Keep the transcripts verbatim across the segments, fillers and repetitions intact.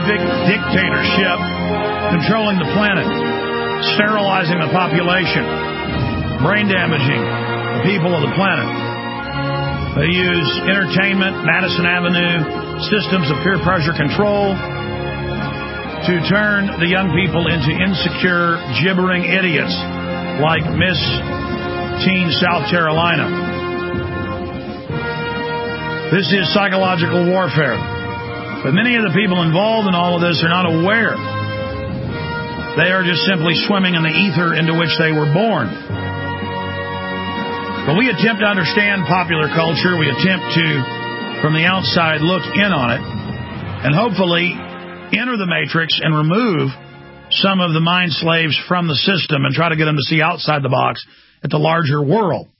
horrific dictatorship controlling the planet, sterilizing the population, brain damaging the people of the planet. They use entertainment, Madison Avenue, systems of peer pressure control to turn the young people into insecure, gibbering idiots like Miss Teen South Carolina. This is psychological warfare. But many of the people involved in all of this are not aware. They are just simply swimming in the ether into which they were born. But we attempt to understand popular culture. We attempt to, from the outside, look in on it and hopefully enter the matrix and remove some of the mind slaves from the system and try to get them to see outside the box at the larger world.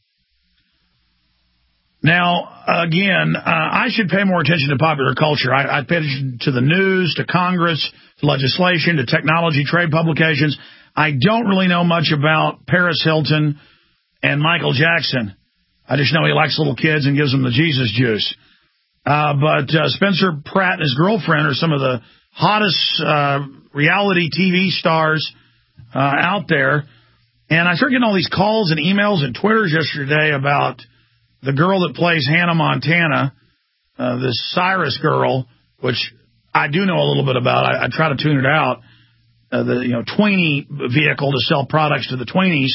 Now, again, uh, I should pay more attention to popular culture. I, I pay attention to the news, to Congress, to legislation, to technology, trade publications. I don't really know much about Paris Hilton and Michael Jackson. I just know he likes little kids and gives them the Jesus juice. Uh, but uh, Spencer Pratt and his girlfriend are some of the hottest uh, reality T V stars uh, out there. And I started getting all these calls and emails and Twitters yesterday about the girl that plays Hannah Montana, uh, this Cyrus girl, which I do know a little bit about. I, I try to tune it out. Uh, the you know tweenie vehicle to sell products to the tweenies,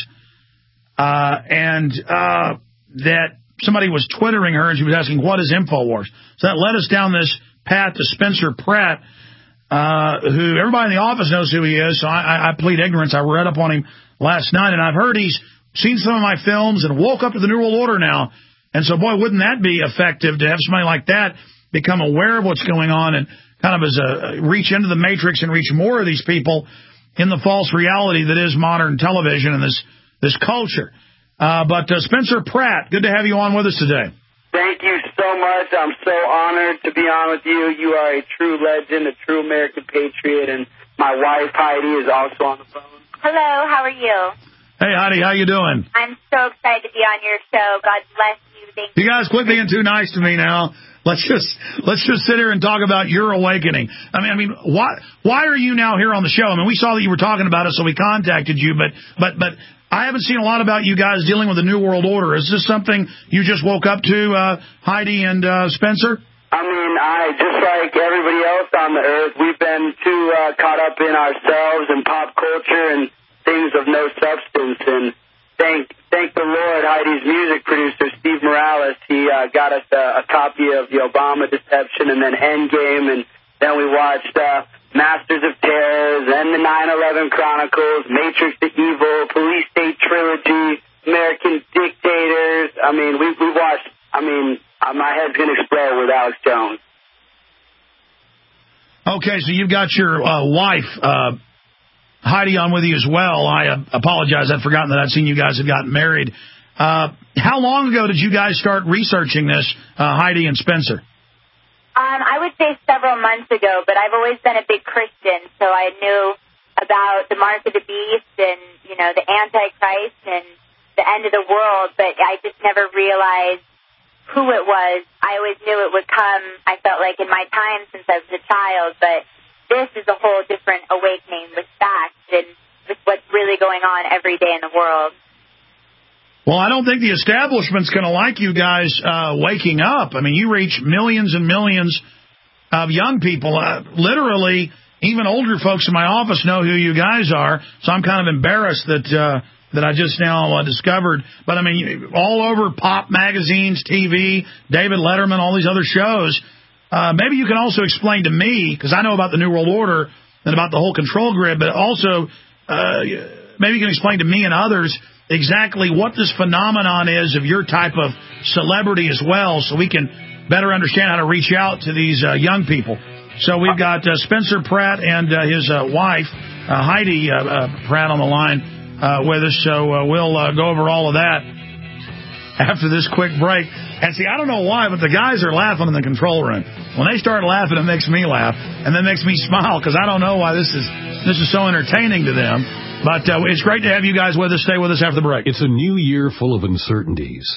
uh, and uh, that somebody was twittering her and she was asking, "What is InfoWars?" So that led us down this path to Spencer Pratt, uh, who everybody in the office knows who he is. So I, I, I plead ignorance. I read up on him last night, and I've heard he's seen some of my films and woke up to the New World Order now. And so, boy, wouldn't that be effective to have somebody like that become aware of what's going on and kind of as a reach into the matrix and reach more of these people in the false reality that is modern television and this this culture. Uh, but uh, Spencer Pratt, good to have you on with us today. Thank you so much. I'm so honored to be on with you. You are a true legend, a true American patriot, and my wife, Heidi, is also on the phone. Hello, how are you? Hey, Heidi, how you doing? I'm so excited to be on your show. God bless you. Thank you. You guys quit being too nice to me now. Let's just let's just sit here and talk about your awakening. I mean, I mean, why why are you now here on the show? I mean, we saw that you were talking about it, so we contacted you. But but but I haven't seen a lot about you guys dealing with the New World Order. Is this something you just woke up to, uh, Heidi and uh, Spencer? I mean, I just like everybody else on the earth, we've been too uh, caught up in ourselves and pop culture and things of no substance. And thank thank the Lord, Heidi's music producer, Steve Morales, he uh, got us a, a copy of the Obama Deception and then Endgame, and then we watched uh, Masters of Terror, then the nine eleven Chronicles, Matrix the Evil, Police State Trilogy, American Dictators. I mean, we, we watched, I mean, my head's going to explode with Alex Jones. Okay, so you've got your uh, wife, uh, Heidi, on with you as well. I uh, apologize. I'd forgotten that I'd seen you guys had gotten married. Uh, how long ago did you guys start researching this, uh, Heidi and Spencer? Um, I would say several months ago, but I've always been a big Christian, so I knew about the mark of the beast and, you know, the Antichrist and the end of the world, but I just never realized who it was. I always knew it would come, I felt like, in my time since I was a child, but this is a whole different awakening with facts and with what's really going on every day in the world. Well, I don't think the establishment's going to like you guys uh, waking up. I mean, you reach millions and millions of young people. Uh, literally, even older folks in my office know who you guys are, so I'm kind of embarrassed that uh, that I just now uh, discovered. But, I mean, all over pop magazines, T V, David Letterman, all these other shows. Uh, maybe you can also explain to me, because I know about the New World Order and about the whole control grid, but also uh, maybe you can explain to me and others exactly what this phenomenon is of your type of celebrity as well, so we can better understand how to reach out to these uh, young people. So we've got uh, Spencer Pratt and uh, his uh, wife, uh, Heidi uh, uh, Pratt, on the line uh, with us, so uh, we'll uh, go over all of that after this quick break. And see, I don't know why, but the guys are laughing in the control room. When they start laughing, it makes me laugh, and that makes me smile, because I don't know why this is this is so entertaining to them. But uh, it's great to have you guys with us. Stay with us after the break. It's a new year full of uncertainties.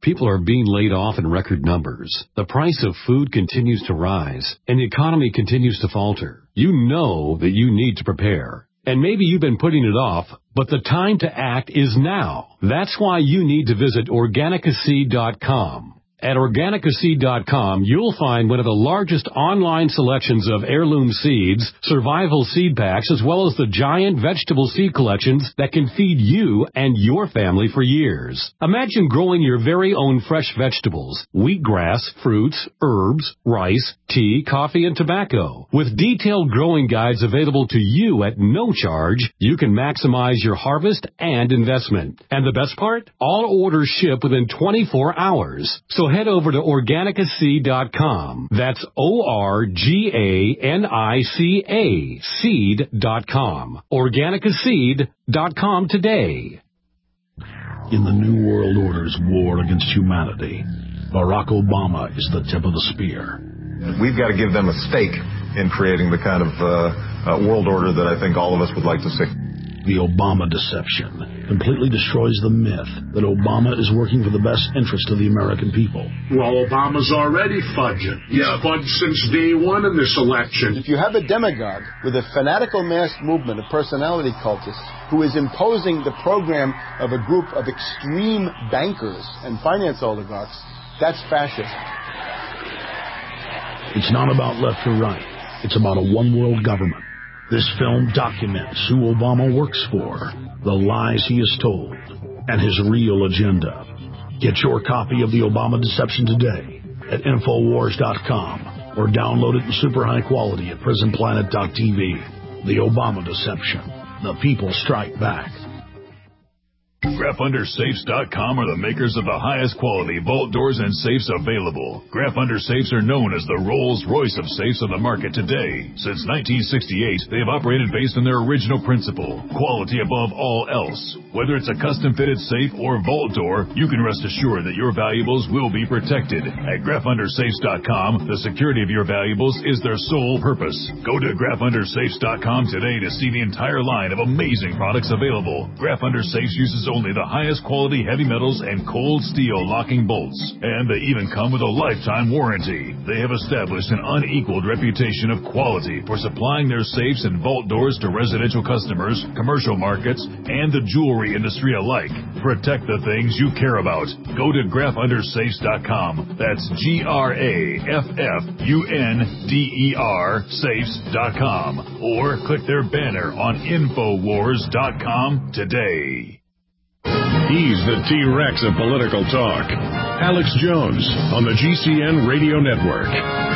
people are being laid off in record numbers. The price of food continues to rise, and the economy continues to falter. You know that you need to prepare. And maybe you've been putting it off, but the time to act is now. That's why you need to visit Organica Seed dot com. At Organica Seed dot com, you'll find one of the largest online selections of heirloom seeds, survival seed packs, as well as the giant vegetable seed collections that can feed you and your family for years. Imagine growing your very own fresh vegetables, wheatgrass, fruits, herbs, rice, tea, coffee, and tobacco. With detailed growing guides available to you at no charge, you can maximize your harvest and investment. And the best part? All orders ship within twenty-four hours. So head over to Organica Seed dot com. That's O R G A N I C A, seed dot com. Organica Seed dot com today. In the New World Order's war against humanity, Barack Obama is the tip of the spear. We've got to give them a stake in creating the kind of uh, uh, world order that I think all of us would like to see. The Obama deception completely destroys the myth that Obama is working for the best interest of the American people. Well, Obama's already fudging. He's yeah. fudged since day one in this election. If you have a demagogue with a fanatical mass movement of personality cultists who is imposing the program of a group of extreme bankers and finance oligarchs, that's fascism. It's not about left or right. It's about a one-world government. This film documents who Obama works for, the lies he has told, and his real agenda. Get your copy of The Obama Deception today at Infowars dot com or download it in super high quality at Prison Planet dot T V. The Obama Deception. The people strike back. Graf Under Safes dot com are the makers of the highest quality vault doors and safes available. Graf Under Safes are known as the Rolls-Royce of safes on the market today. Since nineteen sixty-eight, they have operated based on their original principle, quality above all else. Whether it's a custom-fitted safe or vault door, you can rest assured that your valuables will be protected. At Graf Under Safes dot com, the security of your valuables is their sole purpose. Go to Graf Under Safes dot com today to see the entire line of amazing products available. Graf Under Safes uses only the highest quality heavy metals and cold steel locking bolts. And they even come with a lifetime warranty. They have established an unequaled reputation of quality for supplying their safes and vault doors to residential customers, commercial markets, and the jewelry industry alike. Protect the things you care about. Go to Graf Under Safes dot com. That's G R A F F U N D E R Safes dot com. Or click their banner on Infowars dot com today. He's the T-Rex of political talk. Alex Jones on the G C N Radio Network.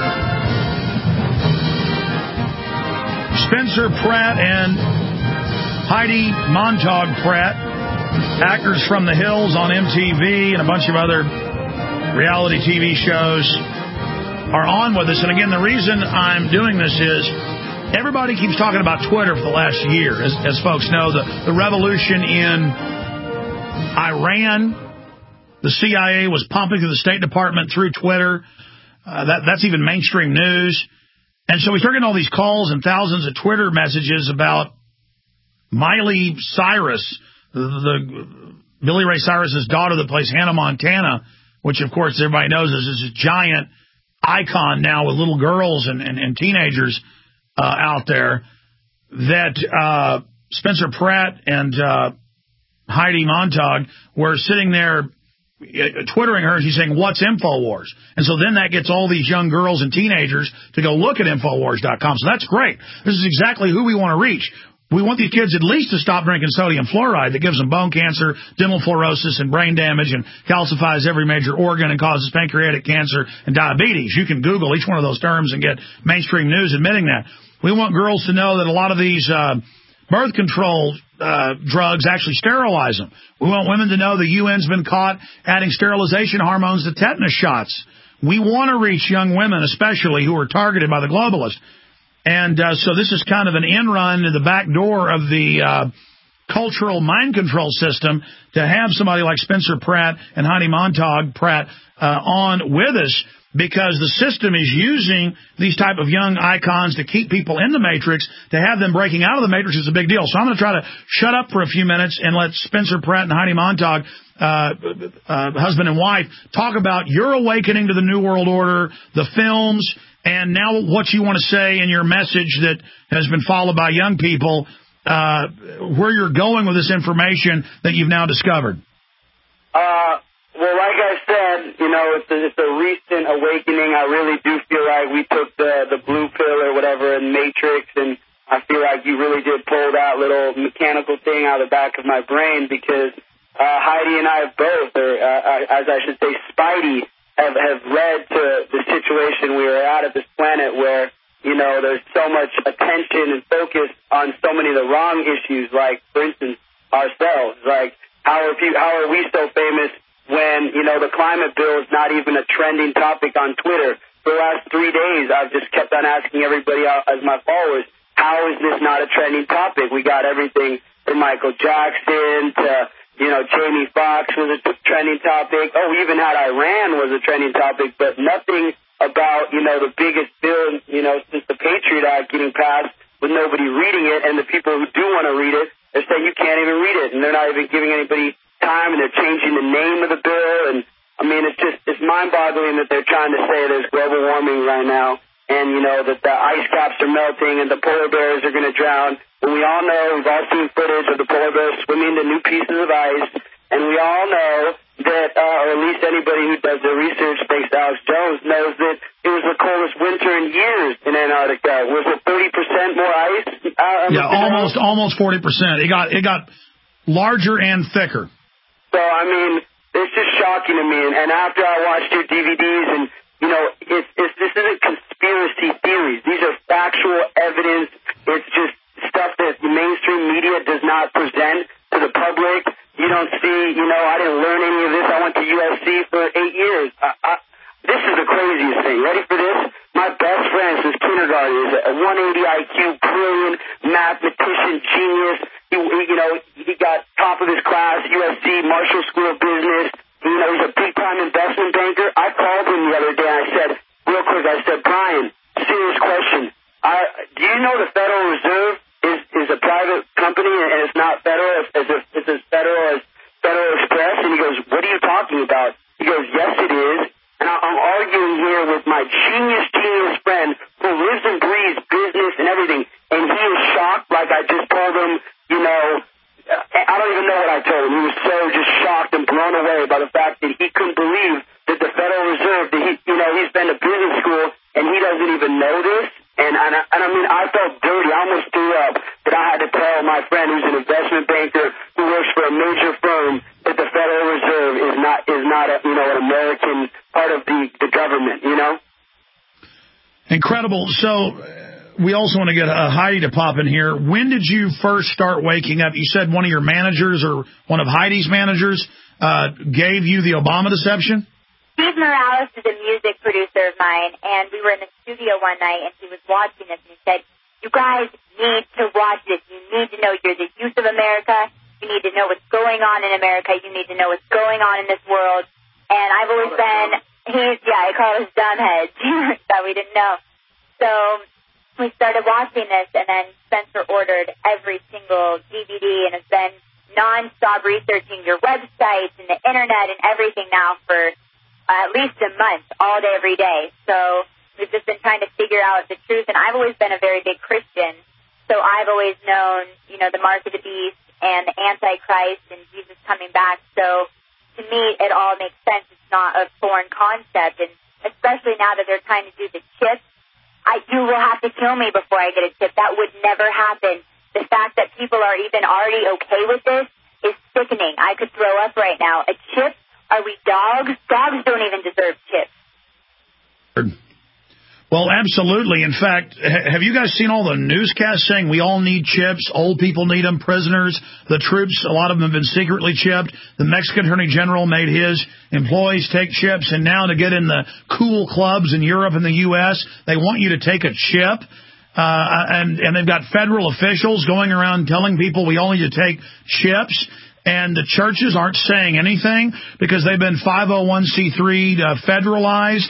Spencer Pratt and Heidi Montag Pratt, actors from The Hills on M T V and a bunch of other reality T V shows, are on with us. And again, the reason I'm doing this is everybody keeps talking about Twitter for the last year. As, as folks know, the, the revolution in Iran, the C I A was pumping to the State Department through Twitter. Uh, that, that's even mainstream news. And so we start getting all these calls and thousands of Twitter messages about Miley Cyrus, the, the Billy Ray Cyrus's daughter that plays Hannah Montana, which, of course, everybody knows is this giant icon now with little girls and, and, and teenagers uh, out there, that uh, Spencer Pratt and uh, Heidi Montag were sitting there twittering her, and she's saying, what's InfoWars? And so then that gets all these young girls and teenagers to go look at Infowars dot com. So that's great. This is exactly who we want to reach. We want these kids at least to stop drinking sodium fluoride that gives them bone cancer, dental fluorosis, and brain damage, and calcifies every major organ and causes pancreatic cancer and diabetes. You can Google each one of those terms and get mainstream news admitting that. We want girls to know that a lot of these uh, birth control uh, drugs actually sterilize them. We want women to know the U N's been caught adding sterilization hormones to tetanus shots. We want to reach young women, especially, who are targeted by the globalists. And uh, so this is kind of an end run to the back door of the uh, cultural mind control system to have somebody like Spencer Pratt and Heidi Montag Pratt uh, on with us. because the system is using these type of young icons to keep people in the Matrix. To have them breaking out of the Matrix is a big deal. So I'm going to try to shut up for a few minutes and let Spencer Pratt and Heidi Montag, uh, uh, husband and wife, talk about your awakening to the New World Order, the films, and now what you want to say in your message that has been followed by young people, uh, where you're going with this information that you've now discovered. Uh, well, like I said, you know, it's a, it's a recent awakening. I really do feel like we took the, the blue pill or whatever in Matrix, and I feel like you really did pull that little mechanical thing out of the back of my brain, because uh, Heidi and I both, or uh, as I should say, Spidey, have, have led to the situation we are at at this planet where, you know, there's so much attention and focus on so many of the wrong issues, like, for instance, ourselves. Like, how are, people, how are we so famous when, you know, the climate bill is not even a trending topic on Twitter? For the last three days, I've just kept on asking everybody as my followers, how is this not a trending topic? We got everything from Michael Jackson to, you know, Jamie Foxx was a trending topic. Oh, we even had Iran was a trending topic, but nothing about, you know, the biggest bill, you know, since the Patriot Act getting passed with nobody reading it, and the people who do want to read it, they're saying you can't even read it, and they're not even giving anybody time, and they're changing the name of the bill, and, I mean, it's just, it's mind-boggling that they're trying to say there's global warming right now, and, you know, that the ice caps are melting and the polar bears are going to drown. And we all know, we've all seen footage of the polar bears swimming to new pieces of ice, and we all know that, uh, or at least anybody who does their research, thanks to Alex Jones, knows that it was the coldest winter in years in Antarctica. Was it thirty percent more ice? Uh, yeah, almost almost forty percent. It got it got larger and thicker. So, I mean, it's just shocking to me. And, and after I watched your D V Ds, and, you know, it's, it's, this isn't conspiracy theories. These are factual evidence. It's just stuff that the mainstream media does not present to the public. You don't see, you know, I didn't learn any of this. I went to U S C for eight years. I, I, this is the craziest thing. Ready for this? My best friend since kindergarten is a one eighty I Q, brilliant mathematician, genius. He, he, you know, he got top of his class, U S C, Marshall School of Business. You know, he's a big-time investment banker. I called him the other day. I said, real quick, I said, Brian, serious question. I, do you know the Federal Reserve is, is a private company and it's not federal? It's, it's, it's as federal as Federal Express? And he goes, what are you talking about? He goes, yes, it is. And I, I'm arguing here with my genius, genius friend who lives and breathes business and everything. And he is shocked like I just told him, you know, I don't even know what I told him. He was so just shocked and blown away by the fact that he couldn't believe that the Federal Reserve, that he, you know, he's been to business school and he doesn't even know this. And, and, I, and I mean, I felt dirty. I almost threw up that I had to tell my friend who's an investment banker who works for a major firm that the Federal Reserve is not, is not a, you know, an American part of the, the government, you know? Incredible. So we also want to get uh, Heidi to pop in here. When did you first start waking up? You said one of your managers or one of Heidi's managers uh, gave you the Obama deception? Steve Morales is a music producer of mine, and we were in the studio one night, and he was watching this, and he said, you guys need to watch this. You need to know you're the youth of America. You need to know what's going on in America. You need to know what's going on in this world. And I've always been, he's, yeah, I call us dumbheads that we didn't know. So we started watching this, and then Spencer ordered every single D V D and has been nonstop researching your websites and the Internet and everything now for Uh, at least a month, all day, every day. So we've just been trying to figure out the truth. And I've always been a very big Christian. So I've always known, you know, the mark of the beast and the Antichrist and Jesus coming back. So to me, it all makes sense. It's not a foreign concept. And especially now that they're trying to do the chip, I, you will have to kill me before I get a chip. That would never happen. The fact that people are even already okay with this is sickening. I could throw up right now. A chip? Are we dogs? Dogs don't even deserve chips. Well, absolutely. In fact, have you guys seen all the newscasts saying we all need chips? Old people need them, prisoners, the troops, a lot of them have been secretly chipped. The Mexican Attorney General made his employees take chips, and now to get in the cool clubs in Europe and the U S, they want you to take a chip. Uh, and, and they've got federal officials going around telling people we all need to take chips. And the churches aren't saying anything because they've been five oh one c three uh, federalized.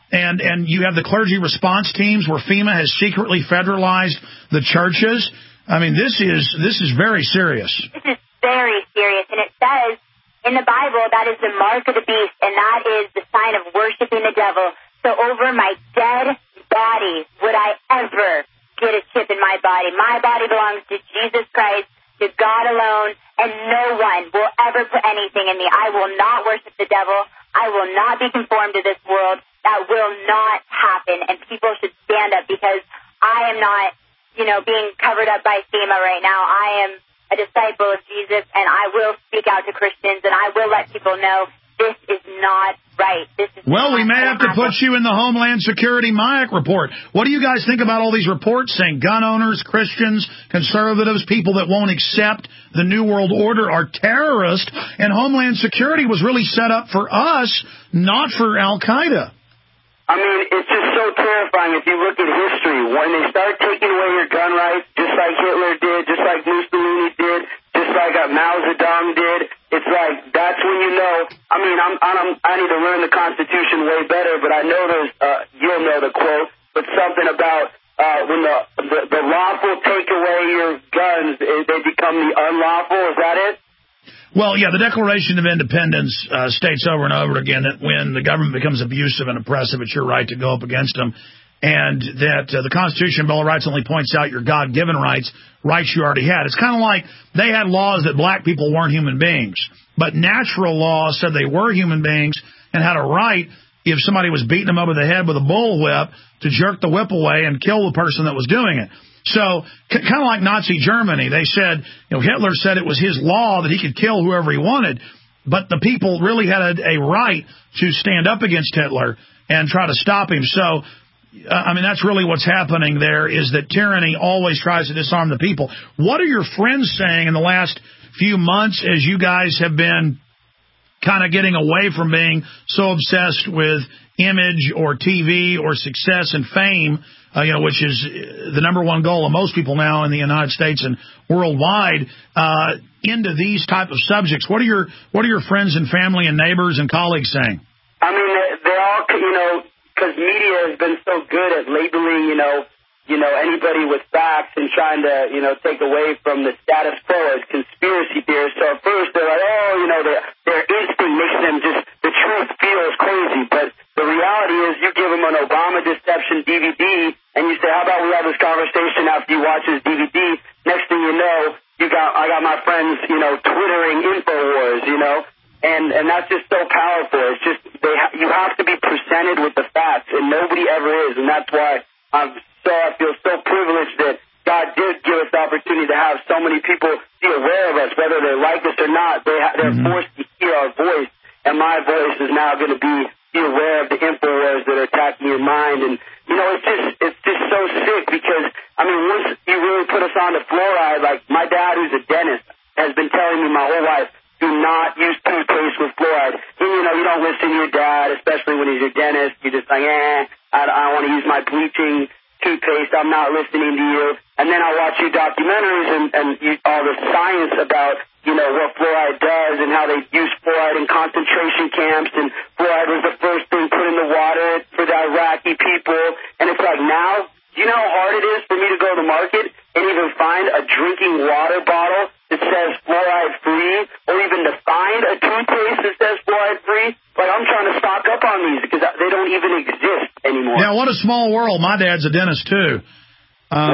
and and you have the clergy response teams where FEMA has secretly federalized the churches. I mean, this is this is very serious. This is very serious, and it says in the Bible that is the mark of the beast, and that is the sign of worshiping the devil. So over my dead body would I ever get a chip in my body. My body belongs to Jesus Christ, to God alone, and no one will ever put anything in me. I will not worship the devil. I will not be conformed to this world. That will not happen, and people should stand up because I am not, you know, being covered up by FEMA right now. I am a disciple of Jesus, and I will speak out to Christians, and I will let people know this is not right. This is well, not we may have to happen. put you in the Homeland Security MIAC report. What do you guys think about all these reports saying gun owners, Christians, conservatives, people that won't accept the New World Order are terrorists, and Homeland Security was really set up for us, not for Al-Qaeda? I mean, it's just so terrifying if you look at history. When they start taking away your gun rights, just like Hitler did, just like Mussolini did, just like Mao Zedong did, it's like, that's when you know. I mean, I'm, I'm, I need to learn the Constitution way better, but I know there's, uh, you'll know the quote, but something about uh, when the, the, the lawful take away your guns, they become the unlawful. Is that it? Well, yeah, the Declaration of Independence uh, states over and over again that when the government becomes abusive and oppressive, it's your right to go up against them, and that uh, the Constitution and Bill of Rights only points out your God-given rights, rights you already had. It's kind of like they had laws that black people weren't human beings, but natural law said they were human beings and had a right, if somebody was beating them over the head with a bullwhip, to jerk the whip away and kill the person that was doing it. So, kind of like Nazi Germany, they said, you know, Hitler said it was his law that he could kill whoever he wanted, but the people really had a, a right to stand up against Hitler and try to stop him. So, uh, I mean, that's really what's happening there, is that tyranny always tries to disarm the people. What are your friends saying in the last few months as you guys have been kind of getting away from being so obsessed with image or T V or success and fame, uh, you know, which is the number one goal of most people now in the United States and worldwide, uh, into these type of subjects? What are your what are your friends and family and neighbors and colleagues saying? I mean, they're all, you know, because media has been so good at labeling, you know, you know, anybody with facts and trying to, you know, take away from the status quo as conspiracy theorists. So at first they're like, oh, you know, their, their instinct makes them just, the truth feels crazy. But the reality is you give them an Obama deception D V D and you say, how about we have this conversation after you watch this D V D? Next thing you know, you got, I got my friends, you know, Twittering InfoWars, you know, and, and that's just so powerful. It's just, they ha- you have to be presented with the facts, and nobody ever is. And that's why I'm So I feel so privileged that God did give us the opportunity to have so many people be aware of us, whether they like us or not. They ha- they're mm-hmm. forced to hear our voice, and my voice is now going to be be aware of the InfoWars that are attacking your mind. And you know, it's just it's just so sick because I mean, once you really put us on to fluoride, like my dad, who's a dentist, has been telling me my whole life, do not use toothpaste with fluoride. And, you know, you don't listen to your dad, especially when he's your dentist. You're just like, eh, I, I want to use my bleaching toothpaste, I'm not listening to you. And then I watch your documentaries and, and you, all the science about, you know, what fluoride does and how they use fluoride in concentration camps, and fluoride was the first thing put in the water for the Iraqi people. And it's like, now, do you know how hard it is for me to go to the market and even find a drinking water bottle that says fluoride free, or even to find a toothpaste that says fluoride free? Like, I'm trying to stock up on these because they don't even exist anymore. Yeah, what a small world. My dad's a dentist, too. Um,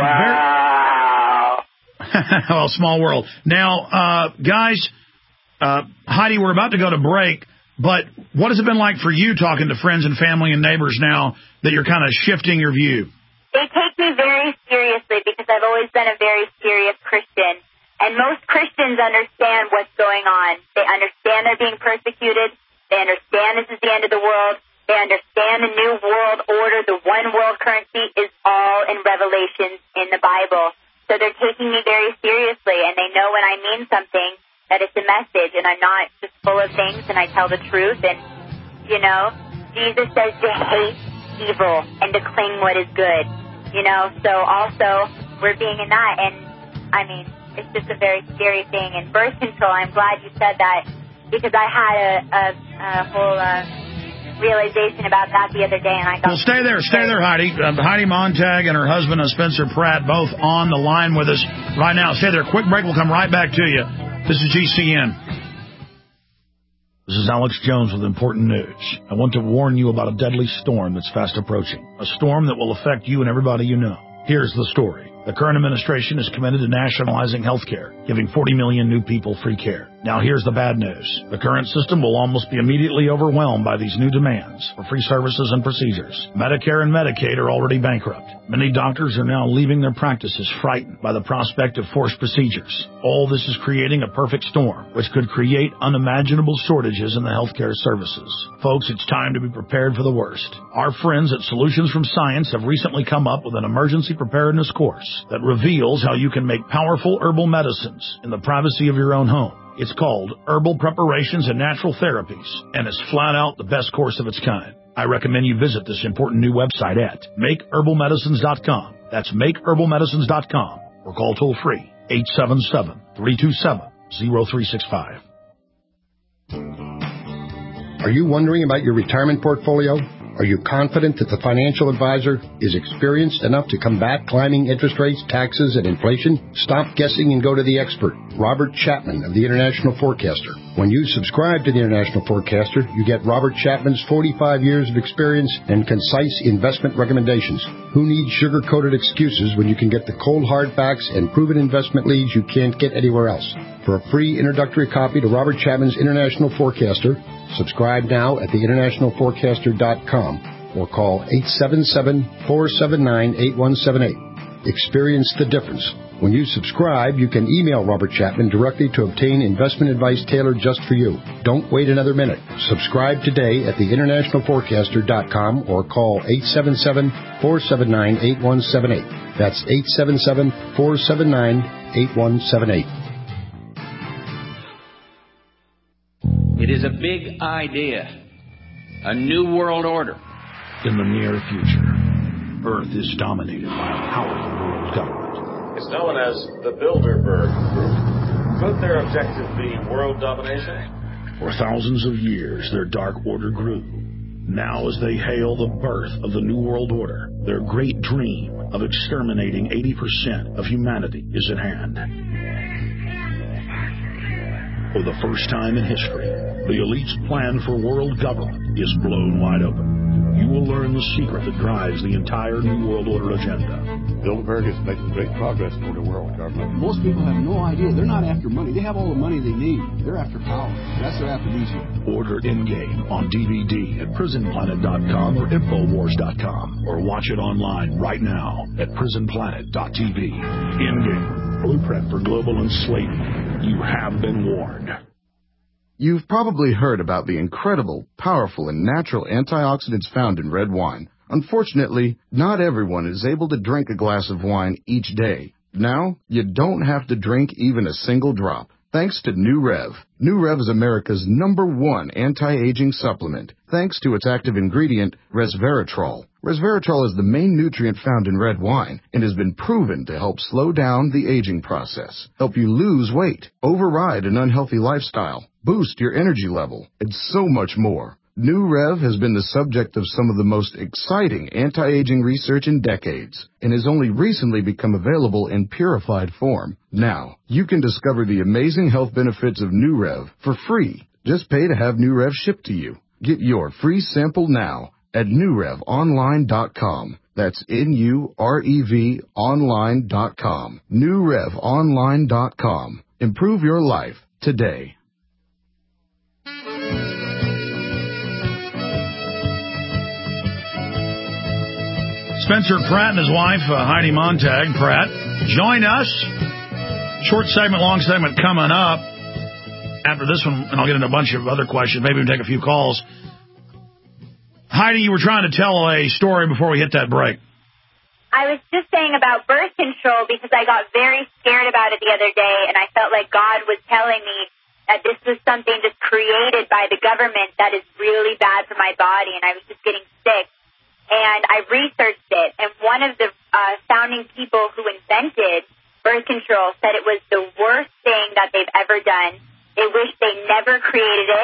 wow. Very... well, small world. Now, uh, guys, uh, Heidi, we're about to go to break, but what has it been like for you talking to friends and family and neighbors now that you're kind of shifting your view? They take me very seriously because I've always been a very serious Christian. And most Christians understand what's going on. They understand they're being persecuted. They understand this is the end of the world. They understand the new world order, the one world currency is all in Revelation in the Bible. So they're taking me very seriously, and they know when I mean something that it's a message, and I'm not just full of things, and I tell the truth. And, you know, Jesus says to hate evil and to cling what is good. You know, so also we're being in that, and, I mean, it's just a very scary thing. And birth control, I'm glad you said that, because I had a, a, a whole uh, realization about that the other day, and I got... Well, stay there. Stay there, Heidi. Uh, Heidi Montag and her husband, uh, Spencer Pratt, both on the line with us right now. Stay there. Quick break. We'll come right back to you. This is G C N. This is Alex Jones with important news. I want to warn you about a deadly storm that's fast approaching. A storm that will affect you and everybody you know. Here's the story. The current administration is committed to nationalizing health care, giving forty million new people free care. Now here's the bad news. The current system will almost be immediately overwhelmed by these new demands for free services and procedures. Medicare and Medicaid are already bankrupt. Many doctors are now leaving their practices frightened by the prospect of forced procedures. All this is creating a perfect storm, which could create unimaginable shortages in the healthcare services. Folks, it's time to be prepared for the worst. Our friends at Solutions from Science have recently come up with an emergency preparedness course that reveals how you can make powerful herbal medicines in the privacy of your own home. It's called Herbal Preparations and Natural Therapies, and it's flat out the best course of its kind. I recommend you visit this important new website at make herbal medicines dot com. That's make herbal medicines dot com, or call toll-free eight seven seven, three two seven, zero three six five. Are you wondering about your retirement portfolio? Are you confident that the financial advisor is experienced enough to combat climbing interest rates, taxes, and inflation? Stop guessing and go to the expert, Robert Chapman of the International Forecaster. When you subscribe to the International Forecaster, you get Robert Chapman's forty-five years of experience and concise investment recommendations. Who needs sugar-coated excuses when you can get the cold hard facts and proven investment leads you can't get anywhere else? For a free introductory copy to Robert Chapman's International Forecaster, subscribe now at the international forecaster dot com or call eight seven seven, four seven nine, eight one seven eight. Experience the difference. When you subscribe, you can email Robert Chapman directly to obtain investment advice tailored just for you. Don't wait another minute. Subscribe today at the international forecaster dot com or call eight seven seven, four seven nine, eight one seven eight. That's eight seven seven, four seven nine, eight one seven eight. It is a big idea, a new world order. In the near future, Earth is dominated by a powerful world government. It's known as the Bilderberg Group. Could their objective be world domination? For thousands of years, their dark order grew. Now, as they hail the birth of the New World Order, their great dream of exterminating eighty percent of humanity is at hand. For the first time in history, the elite's plan for world government is blown wide open. You will learn the secret that drives the entire New World Order agenda. Bilderberg is making great progress toward a world government. Most people have no idea. They're not after money. They have all the money they need. They're after power. That's what they're after these people. Order Endgame on D V D at prison planet dot com or infowars dot com, or watch it online right now at prison planet dot t v. Endgame, blueprint for global enslavement. You have been warned. You've probably heard about the incredible, powerful, and natural antioxidants found in red wine. Unfortunately, not everyone is able to drink a glass of wine each day. Now, you don't have to drink even a single drop, thanks to New Rev. New Rev is America's number one anti-aging supplement, thanks to its active ingredient, resveratrol. Resveratrol is the main nutrient found in red wine and has been proven to help slow down the aging process, help you lose weight, override an unhealthy lifestyle, boost your energy level, and so much more. New Rev has been the subject of some of the most exciting anti-aging research in decades and has only recently become available in purified form. Now, you can discover the amazing health benefits of New Rev for free. Just pay to have New Rev shipped to you. Get your free sample now at new rev online dot com. That's N U R E V online dot com. new rev online dot com. Improve your life today. Spencer Pratt and his wife, uh, Heidi Montag Pratt, join us. Short segment, long segment coming up. After this one, and I'll get into a bunch of other questions. Maybe we'll take a few calls. Heidi, you were trying to tell a story before we hit that break. I was just saying about birth control because I got very scared about it the other day, and I felt like God was telling me that this was something just created by the government that is really bad for my body, and I was just getting sick. And I researched it, and one of the uh, founding people who invented birth control said it was the worst thing that they've ever done. They wish they never created it.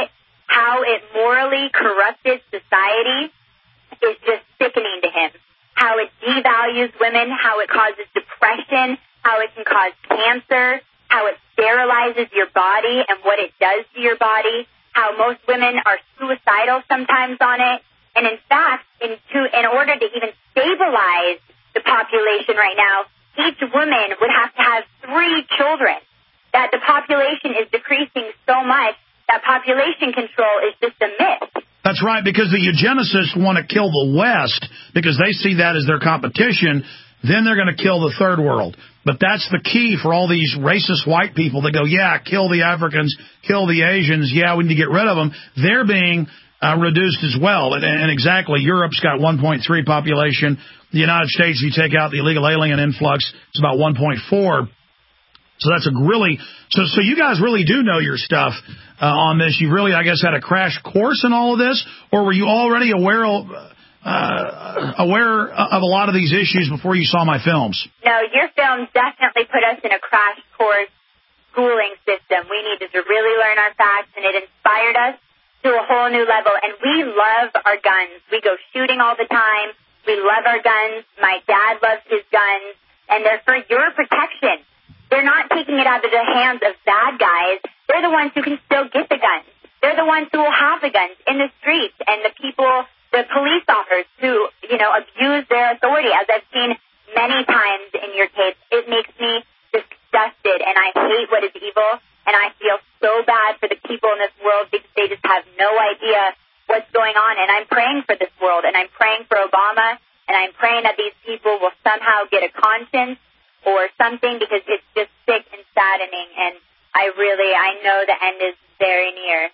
how it morally corrupted society is just sickening to him. How it devalues women, how it causes depression, how it can cause cancer, how it sterilizes your body and what it does to your body, how most women are suicidal sometimes on it. And in fact, in, to, in order to even stabilize the population right now, each woman would have to have three children. That the population is decreasing so much that population control is just a myth. That's right, because the eugenicists want to kill the West because they see that as their competition. Then they're going to kill the third world. But that's the key for all these racist white people that go, yeah, kill the Africans, kill the Asians, yeah, we need to get rid of them. They're being uh, reduced as well. And, and exactly, Europe's got one point three population. The United States, if you take out the illegal alien influx, it's about one point four. So that's a really, so so you guys really do know your stuff uh, on this. You really, I guess, had a crash course in all of this, or were you already aware of, uh, aware of a lot of these issues before you saw my films? No, your films definitely put us in a crash course schooling system. We needed to really learn our facts, and it inspired us to a whole new level. And we love our guns. We go shooting all the time. We love our guns. My dad loves his guns, and they're for your protection. They're not taking it out of the hands of bad guys. They're the ones who can still get the guns. They're the ones who will have the guns in the streets, and the people, the police officers who, you know, abuse their authority, as I've seen many times in your tapes. It makes me disgusted, and I hate what is evil, and I feel so bad for the people in this world because they just have no idea what's going on. And I'm praying for this world, and I'm praying for Obama, and I'm praying that these people will somehow get a conscience or something, because it's just sick and saddening, and I really, I know the end is very near.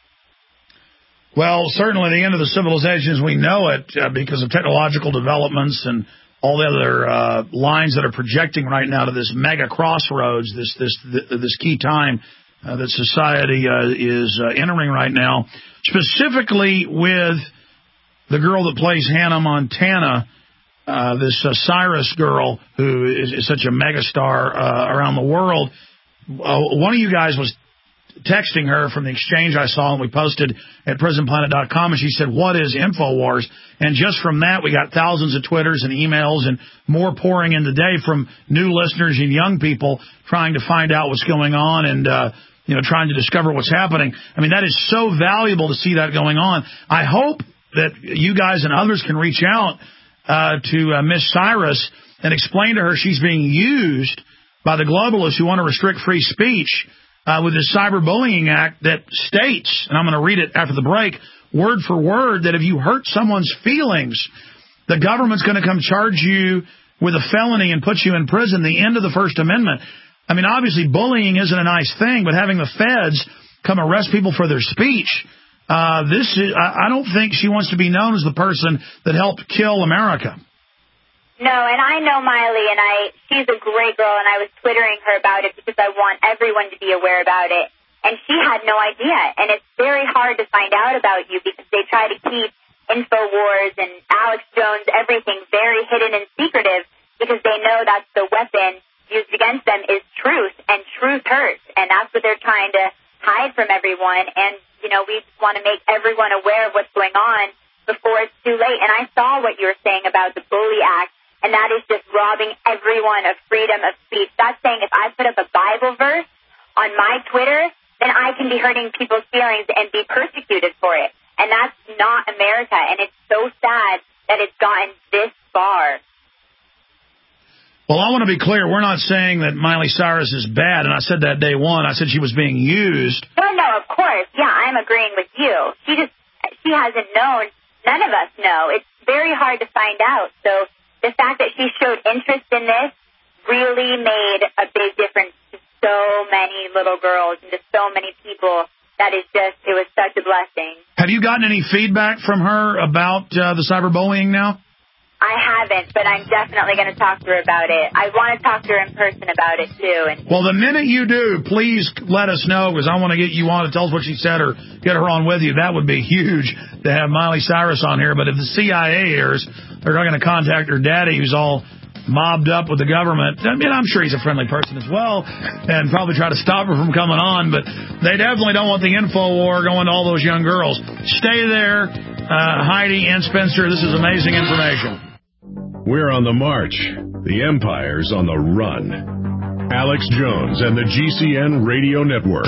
Well, certainly the end of the civilization as we know it, uh, because of technological developments and all the other uh, lines that are projecting right now to this mega crossroads, this this this key time uh, that society uh, is uh, entering right now, specifically with the girl that plays Hannah Montana. Uh, this uh, Cyrus girl who is, is such a megastar uh, around the world. Uh, one of you guys was texting her from the exchange I saw, and we posted at prison planet dot com, and she said, what is InfoWars? And just from that, we got thousands of Twitters and emails and more pouring in today from new listeners and young people trying to find out what's going on and, uh, you know, trying to discover what's happening. I mean, that is so valuable to see that going on. I hope that you guys and others can reach out Uh, to uh, Miss Cyrus and explain to her she's being used by the globalists who want to restrict free speech uh, with this Cyberbullying Act that states, and I'm going to read it after the break, word for word, that if you hurt someone's feelings, the government's going to come charge you with a felony and put you in prison, the end of the First Amendment. I mean, obviously, bullying isn't a nice thing, but having the feds come arrest people for their speech, Uh, this is, I, I don't think she wants to be known as the person that helped kill America. No, and I know Miley, and I she's a great girl, and I was Twittering her about it because I want everyone to be aware about it. And she had no idea, and it's very hard to find out about you because they try to keep InfoWars and Alex Jones, everything very hidden and secretive because they know that's the weapon used against them is truth, and truth hurts, and that's what they're trying to hide from everyone. And you know, we just want to make everyone aware of what's going on before it's too late. And I saw what you were saying about the Bully Act, and that is just robbing everyone of freedom of speech. That's saying if I put up a Bible verse on my Twitter, then I can be hurting people's feelings and be persecuted for it. And that's not America, and it's so sad that it's gotten this far. Well, I want to be clear. We're not saying that Miley Cyrus is bad, and I said that day one. I said she was being used. No, no, of course. Yeah, I'm agreeing with you. She just, she hasn't known. None of us know. It's very hard to find out. So the fact that she showed interest in this really made a big difference to so many little girls and to so many people. That is just, it was such a blessing. Have you gotten any feedback from her about uh, the cyberbullying now? I haven't, but I'm definitely going to talk to her about it. I want to talk to her in person about it, too. And well, the minute you do, please let us know, because I want to get you on to tell us what she said or get her on with you. That would be huge to have Miley Cyrus on here. But if the C I A hears, they're going to contact her daddy, who's all mobbed up with the government. I mean, I'm sure he's a friendly person as well, and probably try to stop her from coming on, but they definitely don't want the info war going to all those young girls. Stay there, uh, Heidi and Spencer. This is amazing information. We're on the march. The Empire's on the run. Alex Jones and the G C N Radio Network.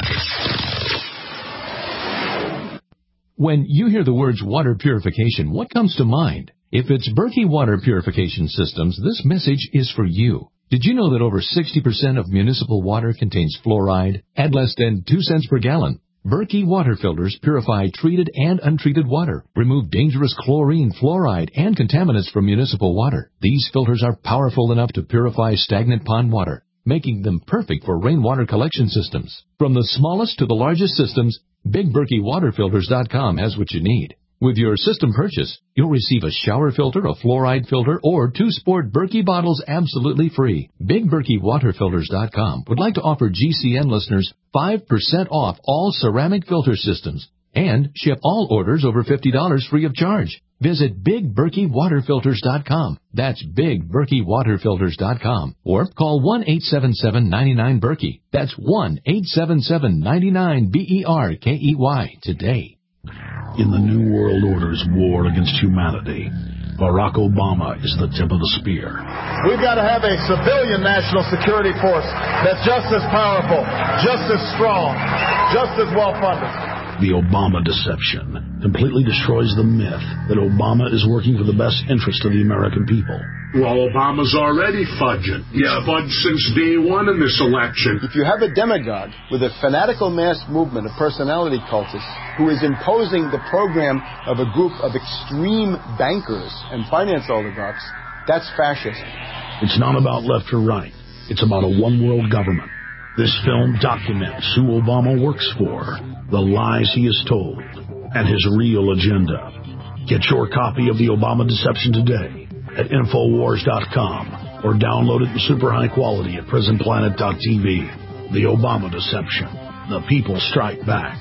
When you hear the words water purification, what comes to mind? If it's Berkey Water Purification Systems, this message is for you. Did you know that over sixty percent of municipal water contains fluoride at less than two cents per gallon? Berkey water filters purify treated and untreated water, remove dangerous chlorine, fluoride, and contaminants from municipal water. These filters are powerful enough to purify stagnant pond water, making them perfect for rainwater collection systems. From the smallest to the largest systems, Big Berkey Water Filters dot com has what you need. With your system purchase, you'll receive a shower filter, a fluoride filter, or two sport Berkey bottles absolutely free. Big Berkey Water Filters dot com would like to offer G C N listeners five percent off all ceramic filter systems and ship all orders over fifty dollars free of charge. Visit Big Berkey Water Filters dot com. That's Big Berkey Water Filters dot com. Or call one eight seven seven, nine nine, Berkey. That's one eight seven seven, nine nine, B E R K E Y today. In the New World Order's war against humanity, Barack Obama is the tip of the spear. We've got to have a civilian national security force that's just as powerful, just as strong, just as well-funded. The Obama deception completely destroys the myth that Obama is working for the best interest of the American people. Well, Obama's already fudging. He's yeah. fudged since day one in this election. If you have a demagogue with a fanatical mass movement of personality cultists who is imposing the program of a group of extreme bankers and finance oligarchs, that's fascist. It's not about left or right. It's about a one-world government. This film documents who Obama works for, the lies he has told, and his real agenda. Get your copy of The Obama Deception today at Infowars dot com or download it in super high quality at Prison Planet dot T V. The Obama Deception. The people strike back.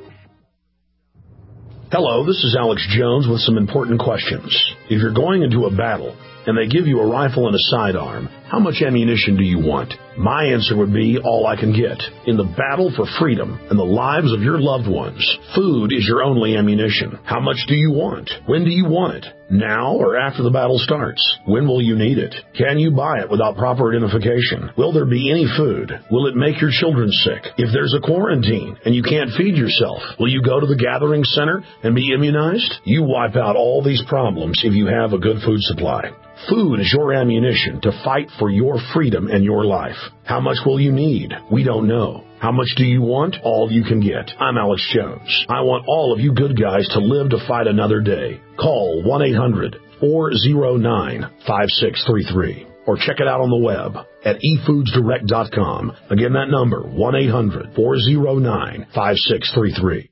Hello, this is Alex Jones with some important questions. If you're going into a battle and they give you a rifle and a sidearm, how much ammunition do you want? My answer would be all I can get. In the battle for freedom and the lives of your loved ones, food is your only ammunition. How much do you want? When do you want it? Now or after the battle starts? When will you need it? Can you buy it without proper identification? Will there be any food? Will it make your children sick? If there's a quarantine and you can't feed yourself, will you go to the gathering center and be immunized? You wipe out all these problems if you have a good food supply. Food is your ammunition to fight for your freedom and your life. How much will you need? We don't know. How much do you want? All you can get. I'm Alex Jones. I want all of you good guys to live to fight another day. Call one eight hundred, four oh nine, five six three three or check it out on the web at e foods direct dot com. Again, that number, one eight hundred, four oh nine, five six three three.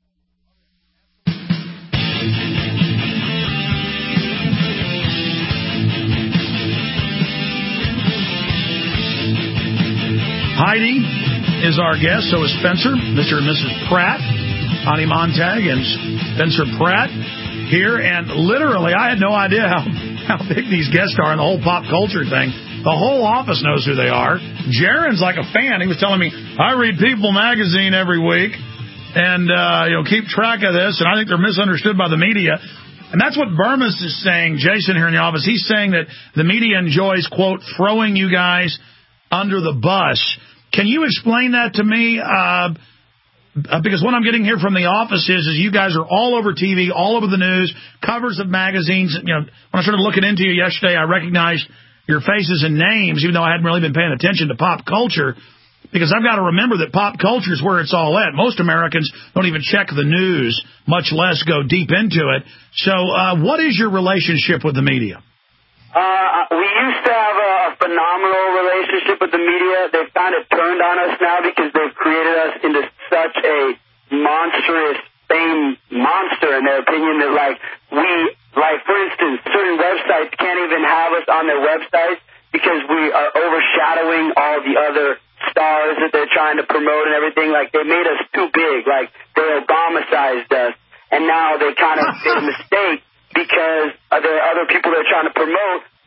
Heidi is our guest, so is Spencer, Mister and Missus Pratt, Heidi Montag and Spencer Pratt here. And literally, I had no idea how, how big these guests are in the whole pop culture thing. The whole office knows who they are. Jaron's like a fan. He was telling me, I read People magazine every week and, uh, you know, keep track of this. And I think they're misunderstood by the media. And that's what Burmese is saying, Jason, here in the office. He's saying that the media enjoys, quote, throwing you guys under the bus. Can you explain that to me? Uh, because what I'm getting here from the office is, is you guys are all over T V, all over the news, covers of magazines. You know, when I started looking into you yesterday, I recognized your faces and names, even though I hadn't really been paying attention to pop culture, because I've got to remember that pop culture is where it's all at. Most Americans don't even check the news, much less go deep into it. So uh, what is your relationship with the media? Uh, we used to have a, a phenomenal relationship with the media. They've kind of turned on us now because they've created us into such a monstrous fame monster, in their opinion, that, like, we, like, for instance, certain websites can't even have us on their websites because we are overshadowing all the other stars that they're trying to promote and everything. Like, they made us too big. Like, they Obama-sized us, and now they kind of made a mistake because there are other people they're trying to promote,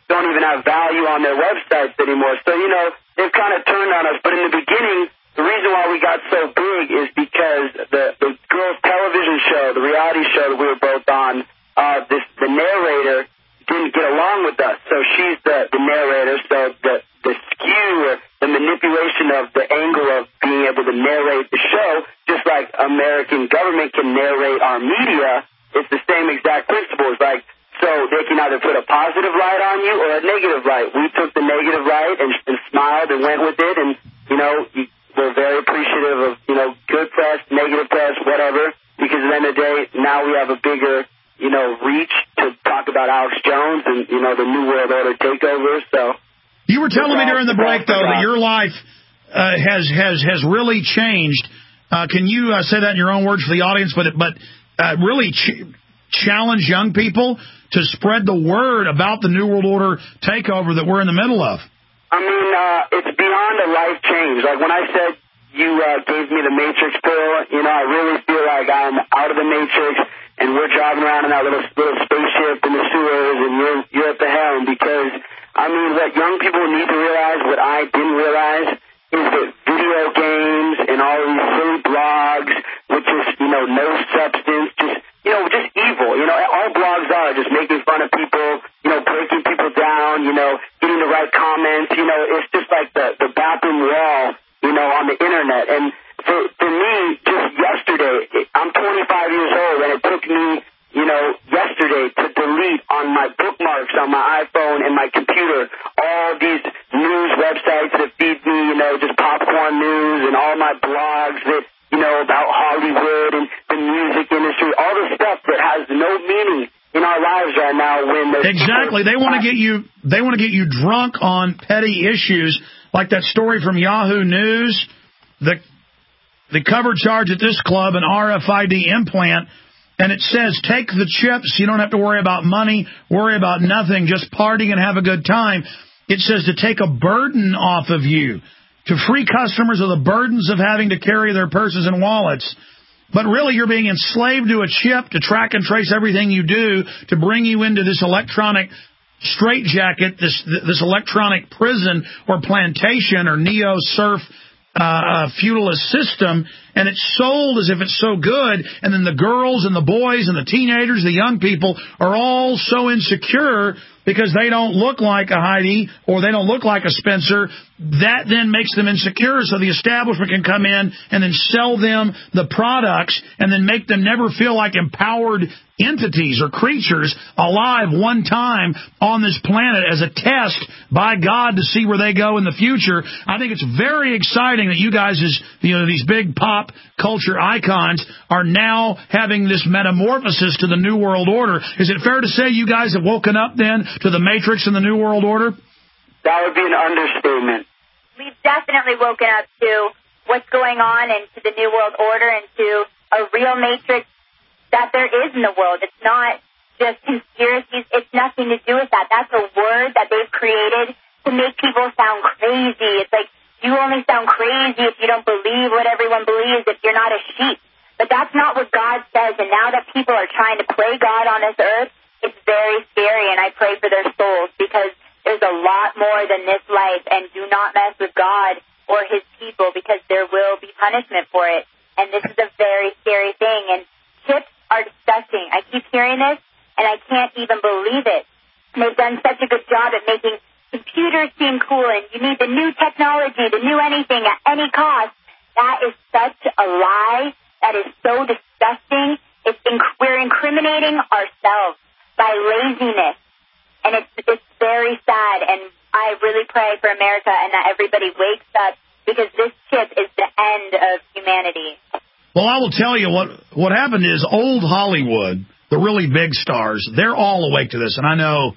don't even have value on their websites anymore. So, you know, they've kind of turned on us. But in the beginning, the reason why we got so big is because the, the girls' television show, the reality show that we were both on, uh, this, the narrator didn't get along with us. So she's the, the narrator, so the, the skew or the manipulation of the angle of being able to narrate the show, just like American government can narrate our media, it's the same exact principles. Like, so they can either put a positive light on you or a negative light. We took the negative light and, and smiled and went with it, and, you know, we're very appreciative of, you know, good press, negative press, whatever, because at the end of the day, now we have a bigger, you know, reach to talk about Alex Jones and, you know, the New World Order takeover. So you were telling me during the break, though, that your life uh, has has has really changed. Uh, can you uh, say that in your own words for the audience? But but uh, really ch- challenge young people to spread the word about the New World Order takeover that we're in the middle of. I mean, uh, it's beyond a life change. Like when I said you uh, gave me the Matrix pill, you know, I really feel like I'm out of the Matrix. And we're driving around in that little little spaceship in the sewers, and you're you're at the helm. Because I mean, what young people need to realize, what I didn't realize, is that video games and all these silly blogs, with just you know no substance, just you know just evil. You know, all blogs are just making fun of people, you know, breaking people down, you know, getting the right comments. You know, it's just like the the bathroom wall, you know, on the internet. And For, for me, just yesterday, I'm twenty-five years old, and it took me, you know, yesterday to delete on my bookmarks on my iPhone and my computer all these news websites that feed me, you know, just popcorn news and all my blogs that, you know, about Hollywood and the music industry, all the stuff that has no meaning in our lives right now. When exactly, they want to get you, they want to get you drunk on petty issues, like that story from Yahoo News, the The cover charge at this club, an R F I D implant, and it says, take the chips. You don't have to worry about money, worry about nothing, just party and have a good time. It says to take a burden off of you, to free customers of the burdens of having to carry their purses and wallets. But really, you're being enslaved to a chip to track and trace everything you do to bring you into this electronic straitjacket, this this electronic prison or plantation or neo-surf Uh, a feudalist system, and it's sold as if it's so good, and then the girls and the boys and the teenagers, the young people, are all so insecure because they don't look like a Heidi or they don't look like a Spencer. That then makes them insecure, so the establishment can come in and then sell them the products and then make them never feel like empowered entities or creatures alive one time on this planet as a test by God to see where they go in the future. I think it's very exciting that you guys, as you know, these big pop culture icons, are now having this metamorphosis to the New World Order. Is it fair to say you guys have woken up then to the Matrix and the New World Order? That would be an understatement. We've definitely woken up to what's going on and to the New World Order and to a real Matrix that there is in the world. It's not just conspiracies. It's nothing to do with that. That's a word that they've created to make people sound crazy. It's like you only sound crazy if you don't believe what everyone believes, if you're not a sheep. But that's not what God says. And now that people are trying to play God on this earth, it's very scary, and I pray for their souls because there's a lot more than this life, and do not mess with God or his people because there will be punishment for it. And this is a very scary thing. And chips are disgusting. I keep hearing this, and I can't even believe it. And they've done such a good job at making computers seem cool, and you need the new technology, the new anything at any cost. That is such a lie. That is so disgusting. It's inc- we're incriminating ourselves by laziness, and it's it's very sad. And I really pray for America and that everybody wakes up, because this chip is the end of humanity. Well, I will tell you what what happened is old Hollywood, the really big stars, they're all awake to this. And I know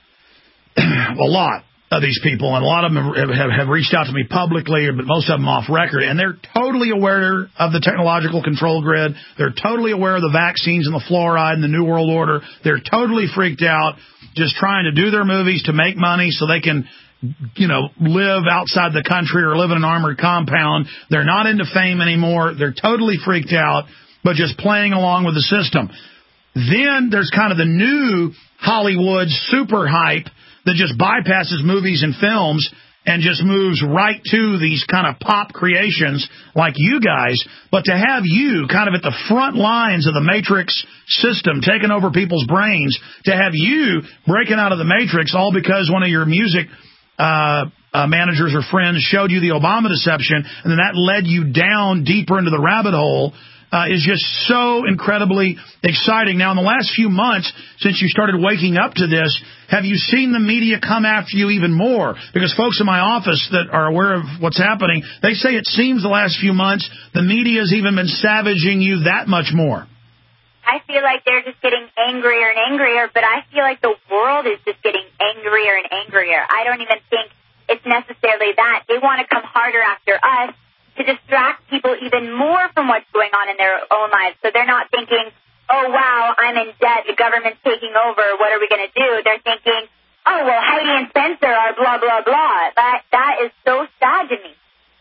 a lot of these people, and a lot of them have, have, have reached out to me publicly, but most of them off record, and they're totally aware of the technological control grid. They're totally aware of the vaccines and the fluoride and the New World Order. They're totally freaked out, just trying to do their movies to make money so they can, you know, live outside the country or live in an armored compound. They're not into fame anymore. They're totally freaked out, but just playing along with the system. Then there's kind of the new Hollywood super hype that just bypasses movies and films and just moves right to these kind of pop creations like you guys. But to have you kind of at the front lines of the Matrix system, taking over people's brains, to have you breaking out of the Matrix all because one of your music uh, uh, managers or friends showed you the Obama deception, and then that led you down deeper into the rabbit hole, Uh, is just so incredibly exciting. Now, in the last few months, since you started waking up to this, have you seen the media come after you even more? Because folks in my office that are aware of what's happening, they say it seems the last few months the media has even been savaging you that much more. I feel like they're just getting angrier and angrier, but I feel like the world is just getting angrier and angrier. I don't even think it's necessarily that. They want to come harder after us to distract people even more from what's going on in their own lives. So they're not thinking, oh, wow, I'm in debt, the government's taking over, what are we going to do? They're thinking, oh, well, Heidi and Spencer are blah, blah, blah. That That is so sad to me.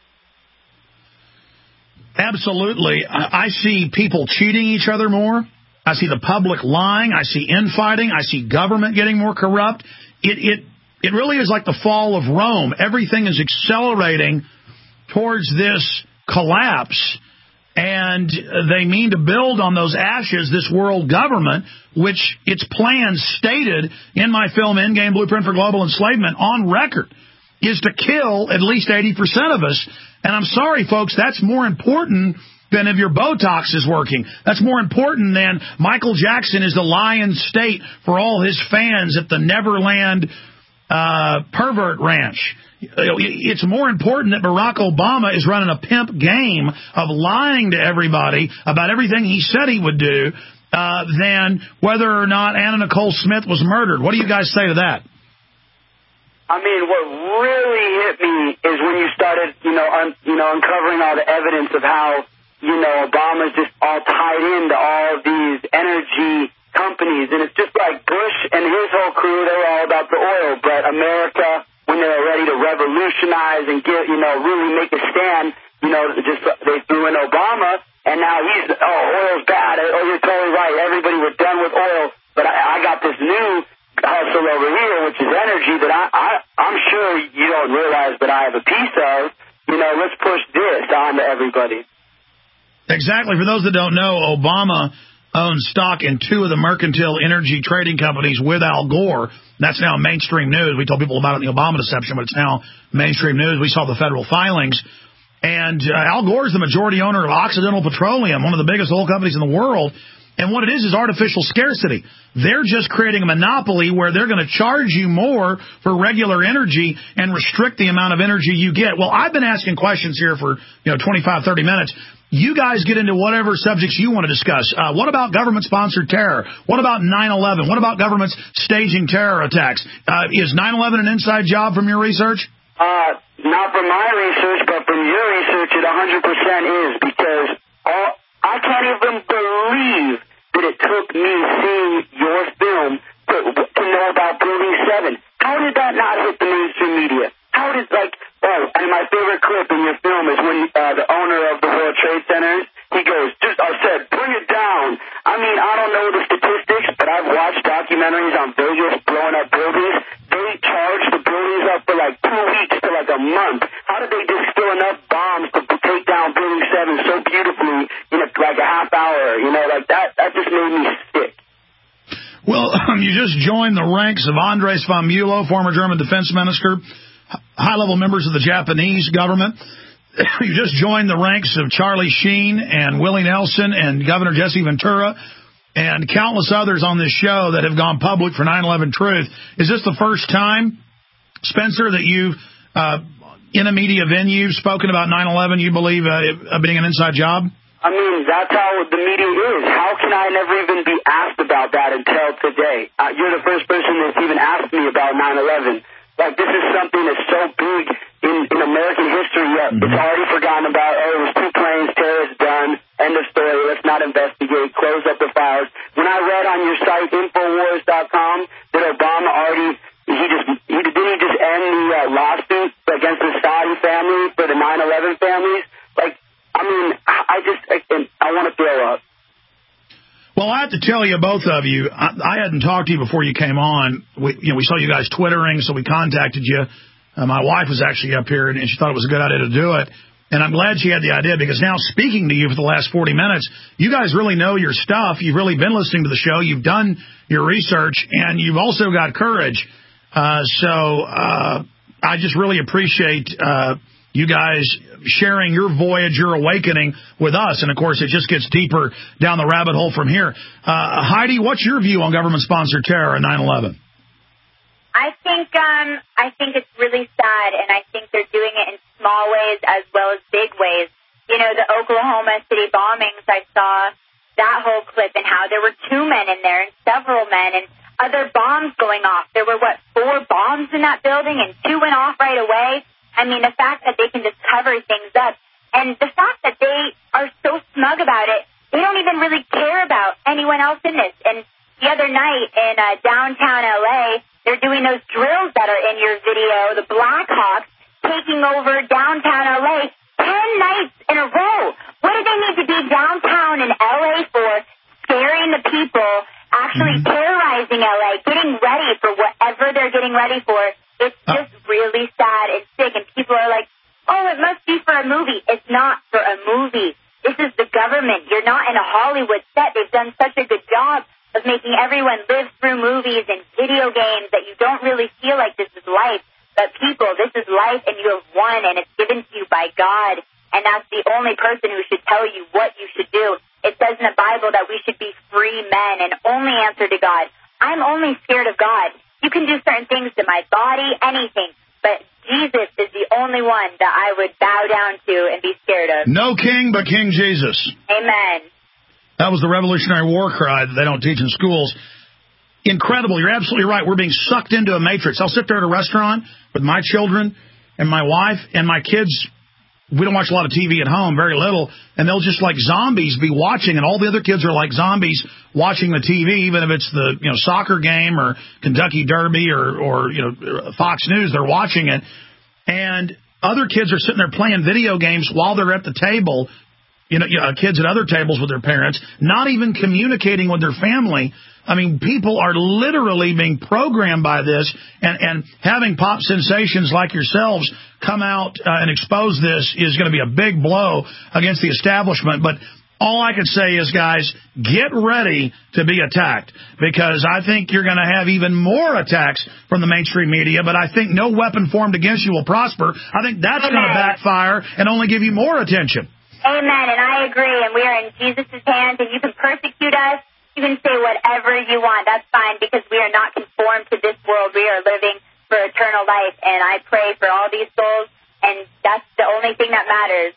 Absolutely. I see people cheating each other more. I see the public lying. I see infighting. I see government getting more corrupt. It, it, it really is like the fall of Rome. Everything is accelerating towards this collapse, and they mean to build on those ashes this world government, which its plans stated in my film Endgame Blueprint for Global Enslavement on record is to kill at least eighty percent of us. And I'm sorry, folks, that's more important than if your Botox is working. That's more important than Michael Jackson is the lion state for all his fans at the Neverland uh, pervert ranch. It's more important that Barack Obama is running a pimp game of lying to everybody about everything he said he would do uh, than whether or not Anna Nicole Smith was murdered. What do you guys say to that? I mean, what really hit me is when you started, you know, un, you know, uncovering all the evidence of how, you know, Obama's just all tied into all these energy companies. And it's just like Bush and his whole crew, they were all about the oil. But America, when they were ready to revolutionize and get, you know, really make a stand, you know, just they threw in Obama, and now he's, oh, oil's bad. Oh, you're totally right. Everybody was done with oil. But I, I got this new hustle over here, which is energy, that I, I, I'm sure you don't realize that I have a piece of. You know, let's push this on to everybody. Exactly. For those that don't know, Obama owns stock in two of the mercantile energy trading companies with Al Gore. That's now mainstream news. We told people about it in the Obama deception, but it's now mainstream news. We saw the federal filings. And uh, Al Gore is the majority owner of Occidental Petroleum, one of the biggest oil companies in the world. And what it is is artificial scarcity. They're just creating a monopoly where they're going to charge you more for regular energy and restrict the amount of energy you get. Well, I've been asking questions here for, you know, twenty-five, thirty minutes. You guys get into whatever subjects you want to discuss. Uh, what about government-sponsored terror? What about nine eleven? What about governments staging terror attacks? Uh, is nine eleven an inside job from your research? Uh, not from my research, but from your research, it one hundred percent is, because all, I can't even believe that it took me seeing your film to, to know about Building seven. How did that not hit the mainstream media? How did, like, oh, and my favorite clip in your film is when uh, the owner of the World Trade Centers, he goes, just, I said, bring it down. I mean, I don't know the statistics, but I've watched documentaries on Vegas blowing up buildings. They charged the buildings up for like two weeks to like a month. How did they distill enough bombs to take down Building seven so beautifully in a, like a half hour? You know, like that, that just made me sick. Well, um, you just joined the ranks of Andres von Müller, former German defense minister, high-level members of the Japanese government. You just joined the ranks of Charlie Sheen and Willie Nelson and Governor Jesse Ventura and countless others on this show that have gone public for nine eleven Truth. Is this the first time, Spencer, that you've, uh, in a media venue, spoken about nine eleven, you believe uh, being an inside job? I mean, that's how the media is. How can I never even be asked about that until today? Uh, you're the first person that's even asked me about nine eleven. Like, this is something that's so big in, in American history yet. It's already forgotten about. Oh, it was two planes, terrorists done, end of story, let's not investigate, close up the files. When I read on your site, Infowars dot com, that Obama already, he just, he, didn't he just end the uh, lawsuit against the Saudi family for the nine eleven families? Like, I mean, I, I just, I, I want to throw up. Well, I have to tell you, both of you, I, I hadn't talked to you before you came on. We, you know, we saw you guys twittering, so we contacted you. Uh, my wife was actually up here, and she thought it was a good idea to do it. And I'm glad she had the idea, because now speaking to you for the last forty minutes, you guys really know your stuff. You've really been listening to the show. You've done your research, and you've also got courage. Uh, so uh, I just really appreciate uh, you guys sharing your voyage, your awakening with us. And, of course, it just gets deeper down the rabbit hole from here. Uh, Heidi, what's your view on government-sponsored terror and nine eleven? I think um, I think it's really sad, and I think they're doing it in small ways as well as big ways. You know, the Oklahoma City bombings, I saw that whole clip and how there were two men in there and several men and other bombs going off. There were, what, four bombs in that building, and two went off right away. I mean, the fact that they can just cover things up, and the fact that they are so smug about it, they don't even really care about anyone else in this. And the other night in uh, downtown L A, they're doing those drills that are in your video, the Blackhawks taking over downtown L A ten nights in a row. What do they need to be downtown in L A for? Scaring the people, actually mm-hmm. terrorizing L A, getting ready for whatever they're getting ready for. It's just uh. really sad and sick, and people are like, oh, it must be for a movie. It's not for a movie. This is the government. You're not in a Hollywood set. They've done such a good job of making everyone live through movies and video games that you don't really feel like this is life. But people, this is life, and you have won, and it's given to you by God. And that's the only person who should tell you what you should do. It says in the Bible that we should be free men and only answer to God. I'm only scared of God. You can do certain things to my body, anything. But Jesus is the only one that I would bow down to and be scared of. No king but King Jesus. Amen. That was the Revolutionary War cry that they don't teach in schools. Incredible. You're absolutely right. We're being sucked into a matrix. I'll sit there at a restaurant with my children and my wife and my kids. We don't watch a lot of T V at home, very little, and they'll just like zombies be watching, and all the other kids are like zombies watching the T V, even if it's the you know soccer game or Kentucky Derby or, or you know Fox News, they're watching it. And other kids are sitting there playing video games while they're at the table, you know, you know kids at other tables with their parents, not even communicating with their family. I mean, people are literally being programmed by this, and, and having pop sensations like yourselves come out uh, and expose this is going to be a big blow against the establishment. But all I can say is, guys, get ready to be attacked, because I think you're going to have even more attacks from the mainstream media, but I think no weapon formed against you will prosper. I think that's going to backfire and only give you more attention. Amen, and I agree, and we are in Jesus' hands, and you can persecute us. You can say whatever you want. That's fine, because we are not conformed to this world. We are living for eternal life, and I pray for all these souls, and that's the only thing that matters.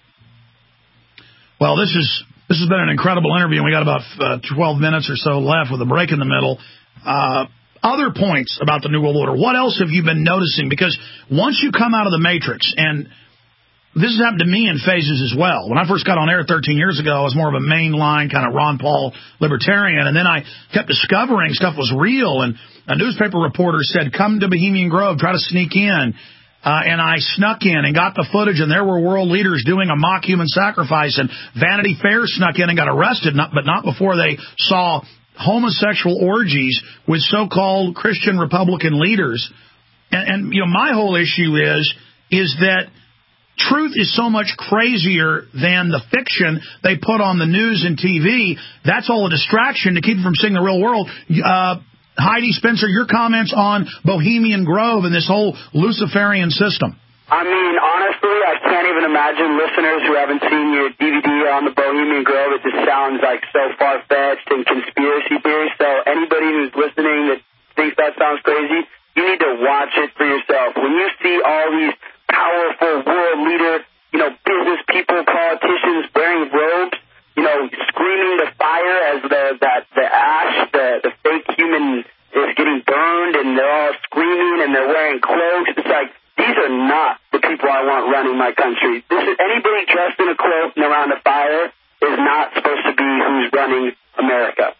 Well, this is this has been an incredible interview, and we got about uh, twelve minutes or so left with a break in the middle. Uh, other points about the New World Order. What else have you been noticing? Because once you come out of the matrix, and this has happened to me in phases as well. When I first got on air thirteen years ago, I was more of a mainline kind of Ron Paul libertarian, and then I kept discovering stuff was real, and a newspaper reporter said, come to Bohemian Grove, try to sneak in. Uh, and I snuck in and got the footage, and there were world leaders doing a mock human sacrifice, and Vanity Fair snuck in and got arrested, not, but not before they saw homosexual orgies with so-called Christian Republican leaders. And, and you know, my whole issue is, is that truth is so much crazier than the fiction they put on the news and T V. That's all a distraction to keep you from seeing the real world. Uh, Heidi, Spencer, your comments on Bohemian Grove and this whole Luciferian system. I mean, honestly, I can't even imagine listeners who haven't seen your D V D on the Bohemian Grove. It just sounds like so far-fetched and conspiracy theory. So anybody who's listening that thinks that sounds crazy, you need to watch it for yourself. When you see all these powerful world leader, you know, business people, politicians wearing robes, you know, screaming the fire as the that the ash, the the fake human is getting burned, and they're all screaming and they're wearing cloaks. It's like, these are not the people I want running my country. This is, anybody dressed in a cloak and around a fire is not supposed to be who's running America.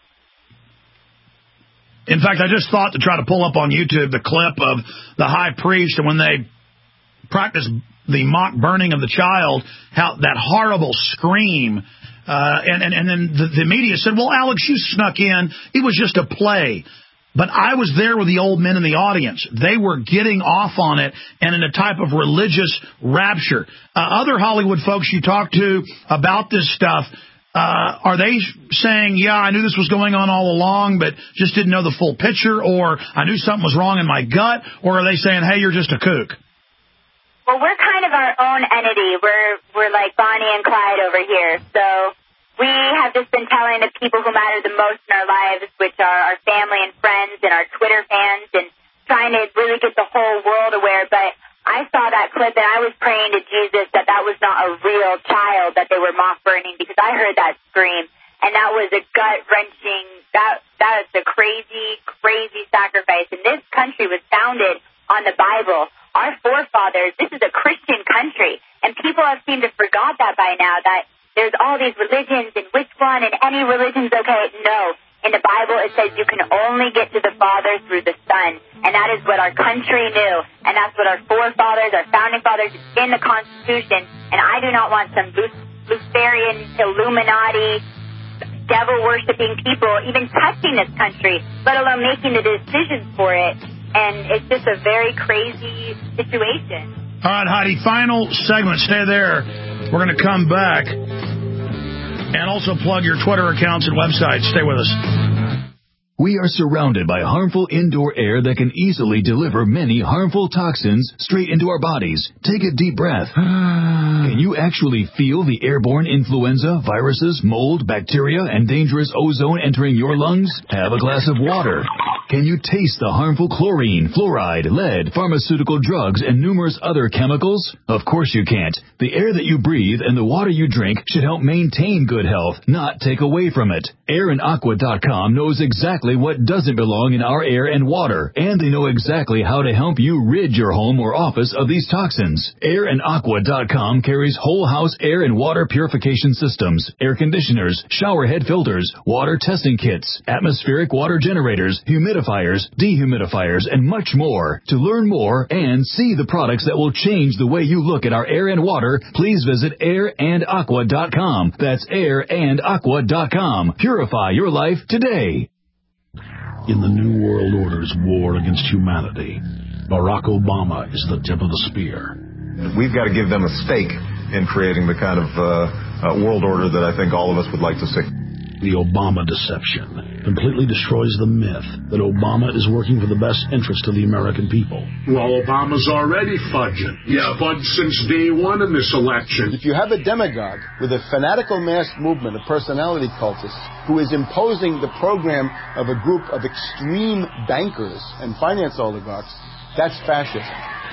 In fact, I just thought to try to pull up on YouTube the clip of the high priest, and when they practice the mock burning of the child, how that horrible scream Uh, and, and, and then the, the media said, well, Alex, you snuck in. It was just a play. But I was there with the old men in the audience. They were getting off on it and in a type of religious rapture. Uh, other Hollywood folks you talk to about this stuff, uh, are they saying, yeah, I knew this was going on all along, but just didn't know the full picture, or I knew something was wrong in my gut, or are they saying, hey, you're just a kook? Well, we're kind of our own entity. We're we're like Bonnie and Clyde over here. So we have just been telling the people who matter the most in our lives, which are our family and friends and our Twitter fans, and trying to really get the whole world aware. But I saw that clip, and I was praying to Jesus that that was not a real child that they were mock burning, because I heard that scream, and that was a gut-wrenching, that that is a crazy, crazy sacrifice. And this country was founded on the Bible. Our forefathers, this is a Christian country, and people have seemed to forgot that by now, that there's all these religions, and which one, and any religion's okay. No. In the Bible, it says you can only get to the Father through the Son, and that is what our country knew, and that's what our forefathers, our founding fathers, in the Constitution, and I do not want some Luciferian, Illuminati, devil-worshipping people even touching this country, let alone making the decisions for it. And it's just a very crazy situation. All right, Heidi, final segment. Stay there. We're going to come back and also plug your Twitter accounts and websites. Stay with us. We are surrounded by harmful indoor air that can easily deliver many harmful toxins straight into our bodies. Take a deep breath. Can you actually feel the airborne influenza, viruses, mold, bacteria, and dangerous ozone entering your lungs? Have a glass of water. Can you taste the harmful chlorine, fluoride, lead, pharmaceutical drugs, and numerous other chemicals? Of course you can't. The air that you breathe and the water you drink should help maintain good health, not take away from it. air and aqua dot com knows exactly what doesn't belong in our air and water, and they know exactly how to help you rid your home or office of these toxins. air and aqua dot com carries whole house air and water purification systems, air conditioners, shower head filters, water testing kits, atmospheric water generators, humidifiers, dehumidifiers, and much more. To learn more and see the products that will change the way you look at our air and water, please visit air and aqua dot com. That's air and aqua dot com. Purify your life today. In the New World Order's war against humanity, Barack Obama is the tip of the spear. We've got to give them a stake in creating the kind of uh, uh, world order that I think all of us would like to see. The Obama deception completely destroys the myth that Obama is working for the best interest of the American people. Well, Obama's already fudging. Yeah, fudged since day one in this election. If you have a demagogue with a fanatical mass movement of personality cultists who is imposing the program of a group of extreme bankers and finance oligarchs, that's fascism.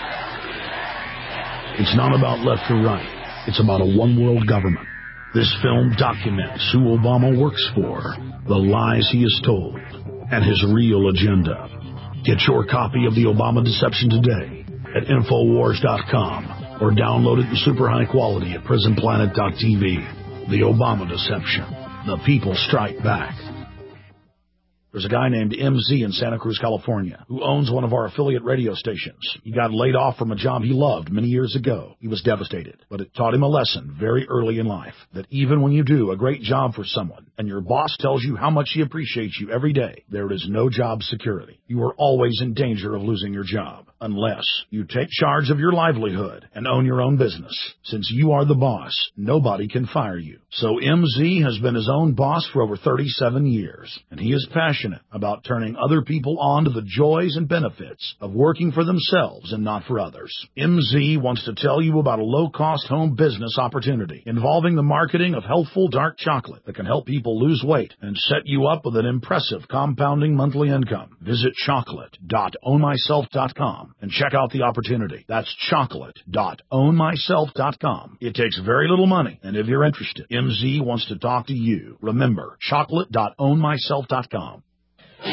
It's not about left or right. It's about a one-world government. This film documents who Obama works for, the lies he has told, and his real agenda. Get your copy of The Obama Deception today at Infowars dot com or download it in super high quality at Prison Planet dot T V. The Obama Deception. The people strike back. There's a guy named M Z in Santa Cruz, California, who owns one of our affiliate radio stations. He got laid off from a job he loved many years ago. He was devastated, but it taught him a lesson very early in life, that even when you do a great job for someone and your boss tells you how much he appreciates you every day, there is no job security. You are always in danger of losing your job unless you take charge of your livelihood and own your own business. Since you are the boss, nobody can fire you. So M Z has been his own boss for over thirty-seven years, and he is passionate about turning other people on to the joys and benefits of working for themselves and not for others. M Z wants to tell you about a low-cost home business opportunity involving the marketing of healthful dark chocolate that can help people lose weight and set you up with an impressive compounding monthly income. Visit chocolate dot own myself dot com and check out the opportunity. That's chocolate dot own myself dot com. It takes very little money, and if you're interested, M Z wants to talk to you. Remember, chocolate dot own myself dot com. All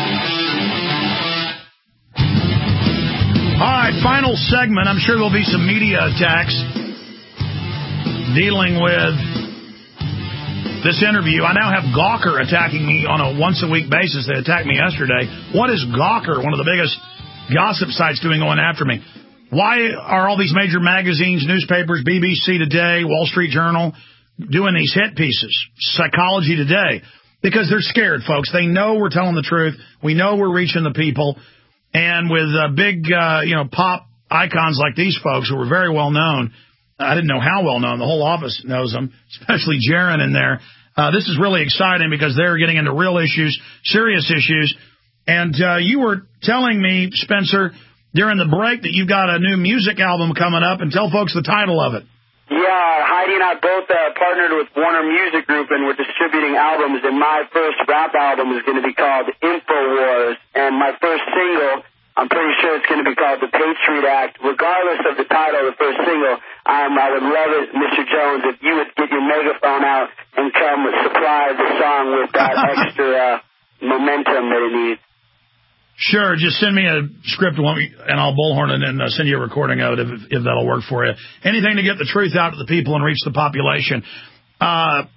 right, final segment. I'm sure there'll be some media attacks dealing with this interview. I now have Gawker attacking me on a once-a-week basis. They attacked me yesterday. What is Gawker, one of the biggest gossip sites, doing going after me? Why are all these major magazines, newspapers, B B C Today, Wall Street Journal, doing these hit pieces, Psychology Today, because they're scared, folks. They know we're telling the truth. We know we're reaching the people. And with uh, big, uh, you know, pop icons like these folks who are very well known, I didn't know how well known. The whole office knows them, especially Jaron in there. Uh, this is really exciting because they're getting into real issues, serious issues. And uh, you were telling me, Spencer, during the break that you've got a new music album coming up, and tell folks the title of it. Yeah, Heidi and I both uh, partnered with Warner Music Group, and we're distributing albums, and my first rap album is going to be called InfoWars, and my first single, I'm pretty sure it's going to be called The Patriot Act. Regardless of the title of the first single, um, I would love it, Mister Jones, if you would get your megaphone out and come supply the song with that extra uh, momentum that it needs. Sure, just send me a script and I'll bullhorn it and uh, send you a recording of it if, if that'll work for you. Anything to get the truth out to the people and reach the population. Uh,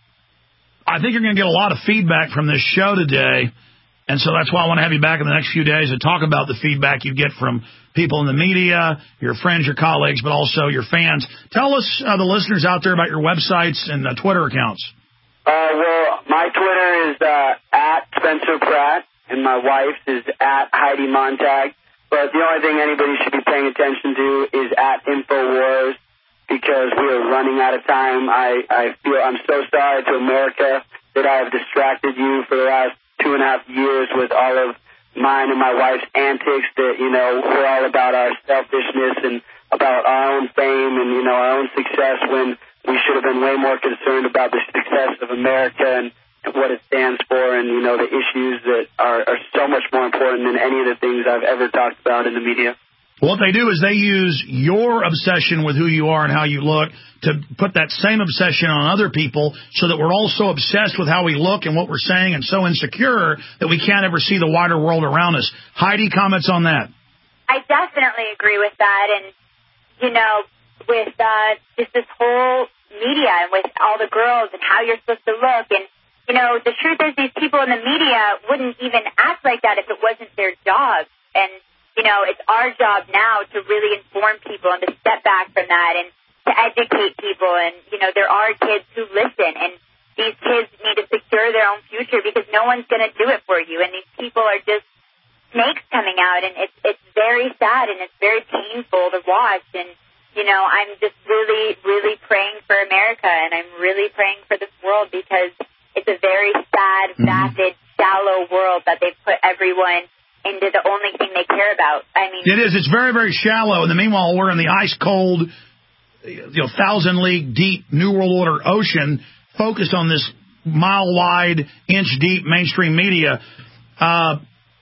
I think you're going to get a lot of feedback from this show today, and so that's why I want to have you back in the next few days to talk about the feedback you get from people in the media, your friends, your colleagues, but also your fans. Tell us, uh, the listeners out there, about your websites and uh, Twitter accounts. Uh, well, my Twitter is uh, at Spencer Pratt. And my wife's is at Heidi Montag. But the only thing anybody should be paying attention to is at InfoWars, because we are running out of time. I, I feel I'm so sorry to America that I have distracted you for the last two and a half years with all of mine and my wife's antics that, you know, we're all about our selfishness and about our own fame and, you know, our own success, when we should have been way more concerned about the success of America and what it stands for, and, you know, the issues that are, are so much more important than any of the things I've ever talked about in the media. What they do is they use your obsession with who you are and how you look to put that same obsession on other people, so that we're all so obsessed with how we look and what we're saying and so insecure that we can't ever see the wider world around us. Heidi, comments on that? I definitely agree with that. And, you know, with uh, just this whole media and with all the girls and how you're supposed to look, and you know, the truth is these people in the media wouldn't even act like that if it wasn't their job. And, you know, it's our job now to really inform people and to step back from that and to educate people. And, you know, there are kids who listen, and these kids need to secure their own future, because no one's going to do it for you. And these people are just snakes coming out, and it's, it's very sad and it's very painful to watch. And, you know, I'm just really, really praying for America, and I'm really praying for this world, because it's a very sad, vapid, shallow world that they've put everyone into the only thing they care about. I mean, it is. It's very, very shallow. And the meanwhile, we're in the ice-cold, you know, thousand-league deep New World Order ocean, focused on this mile-wide, inch-deep mainstream media. Uh,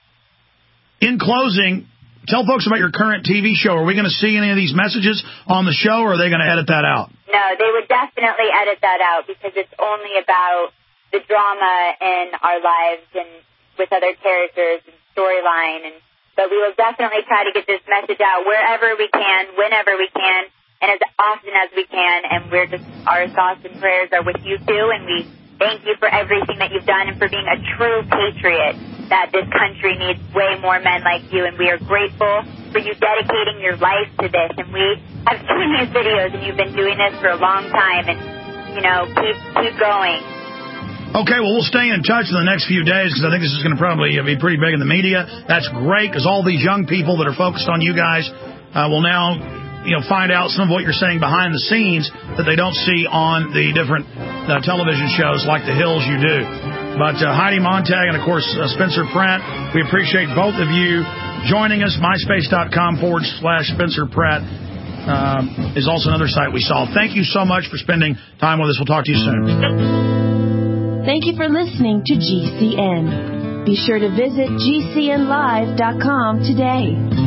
in closing, tell folks about your current T V show. Are we going to see any of these messages on the show, or are they going to edit that out? No, they would definitely edit that out, because it's only about the drama in our lives and with other characters and storyline. And but we will definitely try to get this message out wherever we can, whenever we can, and as often as we can. And we're just, our thoughts and prayers are with you too. And we thank you for everything that you've done and for being a true patriot, that this country needs way more men like you. And we are grateful for you dedicating your life to this. And we have seen these videos, and you've been doing this for a long time. And, you know, keep keep going. Okay, well, we'll stay in touch in the next few days, because I think this is going to probably be pretty big in the media. That's great, because all these young people that are focused on you guys uh, will now, you know, find out some of what you're saying behind the scenes that they don't see on the different uh, television shows like The Hills you do. But uh, Heidi Montag and, of course, uh, Spencer Pratt, we appreciate both of you joining us. MySpace.com forward slash Spencer Pratt um, is also another site we saw. Thank you so much for spending time with us. We'll talk to you soon. Thank you for listening to G C N. Be sure to visit G C N live dot com today.